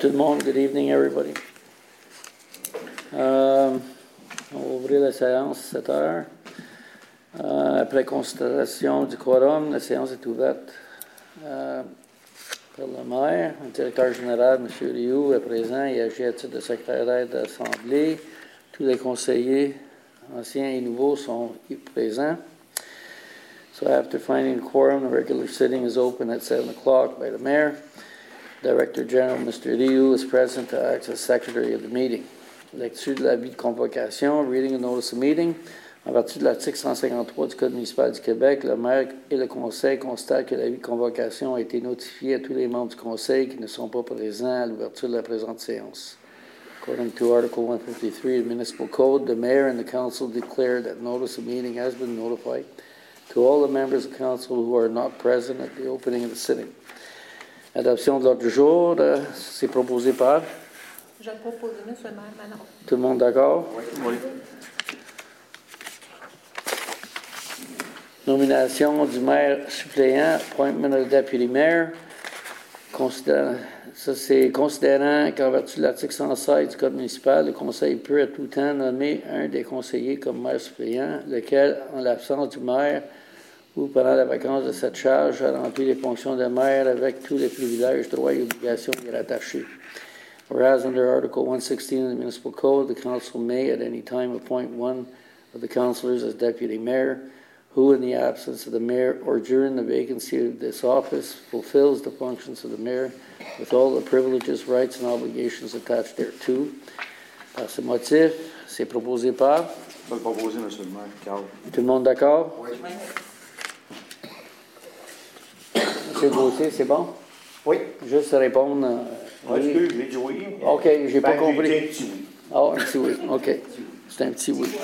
tout le monde. Good evening, everybody. On va ouvrir la séance, 7 heures. Après constatation du quorum, la séance est ouverte par le maire. Le directeur général, M. Rioux, est présent et agit à titre de secrétaire d'Assemblée. Tous les conseillers, anciens et nouveaux, sont présents. So after finding a quorum, the regular sitting is open at 7 o'clock by the mayor. Director General, Mr. Rioux, is present to act as secretary of the meeting. Lecture de l'avis de convocation, reading a notice of meeting. En vertu de l'article 153 du Code municipal du Québec, le maire et le conseil constatent que l'avis de convocation a été notifié à tous les membres du conseil qui ne sont pas présents à l'ouverture de la présente séance. According to Article 153 of the Municipal Code, the mayor and the council declare that notice of meeting has been notified to all the members of council who are not present at the opening of the sitting. Adoption de l'ordre du jour, c'est proposé par? Je le propose, M. le maire Manon. Tout le monde d'accord? Oui. Nomination du maire suppléant, appointment of the deputy mayor. Considérant qu'en vertu de l'article 116 du Code municipal, le conseil peut à tout temps nommer un des conseillers comme maire suppléant, lequel, en l'absence du maire, ou pendant la vacance de cette charge, a rempli les fonctions de maire avec tous les privilèges, droits et obligations y rattachés. Whereas under Article 116 of the Municipal Code, the council may at any time appoint one of the councillors as deputy mayor, who, in the absence of the mayor or during the vacancy of this office, fulfills the functions of the mayor with all the privileges, rights, and obligations attached thereto. Par ce motif, c'est proposé par? Je vais le proposer, M. le maire, Carl. Tout le monde d'accord? Oui. M. Gauthier, c'est bon? Oui. Juste répondre. Oui, j'ai dit oui. OK, j'ai pas compris. J'ai dit un petit oui. Ah, un petit oui. OK. C'est un petit oui.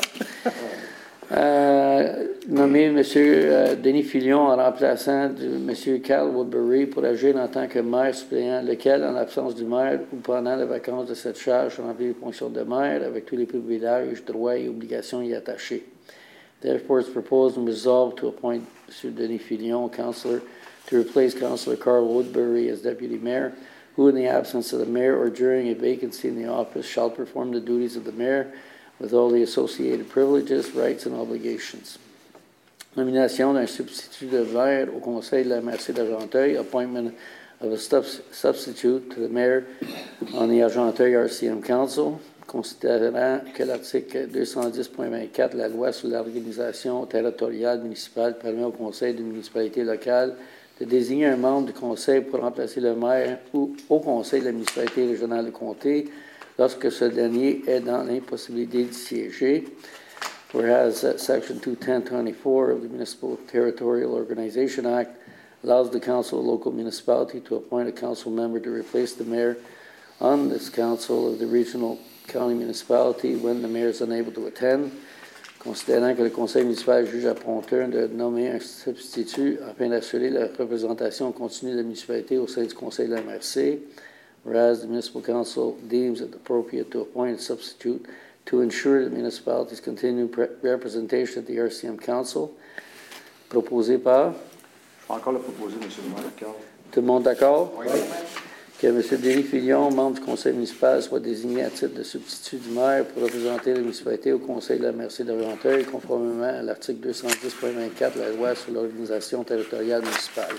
Nommé M. Denis Filion en remplaçant de M. Carl Woodbury pour agir en tant que maire suppléant, lequel, en l'absence du maire ou pendant les vacances de cette charge, remplit les fonctions de maire avec tous les privilèges, droits et obligations y attachés. Therefore, it's proposed and resolved to appoint M. Denis Filion, councillor, to replace Councillor Carl Woodbury as deputy mayor, who, in the absence of the mayor or during a vacancy in the office, shall perform the duties of the mayor with all the associated privileges, rights, and obligations. Nomination d'un substitut de maire au conseil de la MRC d'Argenteuil, appointment of a substitute to the mayor on the Argenteuil RCM Council, considérant que l'article 210.24 de la loi sur l'organisation territoriale municipale permet au conseil d'une municipalité locale de désigner un membre du conseil pour remplacer le maire ou au conseil de la municipalité régionale de comté lorsque ce dernier est dans l'impossibilité de siéger. Whereas Section 210.24 of the Municipal Territorial Organization Act allows the Council of Local Municipality to appoint a council member to replace the mayor on this council of the regional county municipality when the mayor is unable to attend. Considérant que le conseil municipal juge opportun de nommer un substitut afin d'assurer la représentation continue de la municipalité au sein du conseil de la MRC, whereas the municipal council deems it appropriate to appoint a substitute to ensure the municipality's continued representation at the RCM Council, proposé par? Je vais encore le proposer, M. le maire, Carl. Tout le monde d'accord? Oui. Que M. Denis Filion, membre du conseil municipal, soit désigné à titre de substitut du maire pour représenter la municipalité au conseil de la MRC d'Argenteuil, conformément à l'article 210.24 de la loi sur l'organisation territoriale municipale.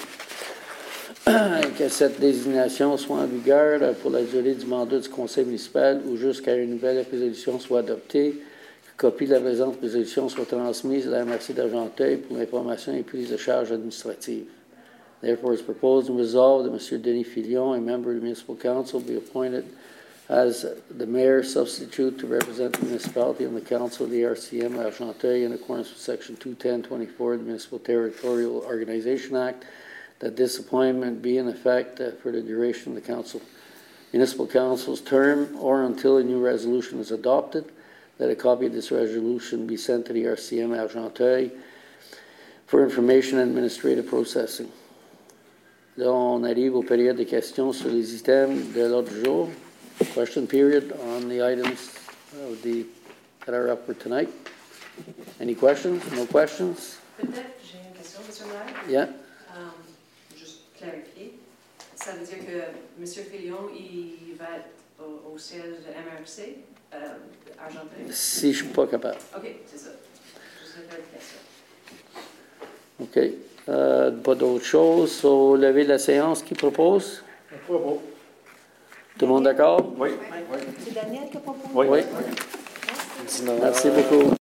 Que cette désignation soit en vigueur pour la durée du mandat du conseil municipal ou jusqu'à une nouvelle résolution soit adoptée, que copie de la présente résolution soit transmise à la MRC d'Argenteuil pour l'information et prise de charge administrative. Therefore, it's proposed and resolved that M. Denis Filion, a member of the Municipal Council, be appointed as the mayor substitute to represent the municipality on the council of the RCM Argenteuil in accordance with Section 210.24 of the Municipal Territorial Organization Act, that this appointment be in effect for the duration of the municipal council's term or until a new resolution is adopted, that a copy of this resolution be sent to the RCM Argenteuil for information and administrative processing. Là, on arrive aux périodes de questions sur les items de l'ordre du jour. Question period on the items that are up for tonight. Any questions? No questions? Peut-être j'ai une question, M. le maire. Yeah. Juste clarifier. ça veut dire que M. Filion, il va être au siège de MRC, Argentin? Si je ne suis pas capable. OK, c'est ça. Je sais faire ça. OK. Pas d'autre chose. Au lever de la séance, qui propose? Tout le monde d'accord? Oui. C'est Daniel qui a proposé? Oui. Oui. Merci beaucoup.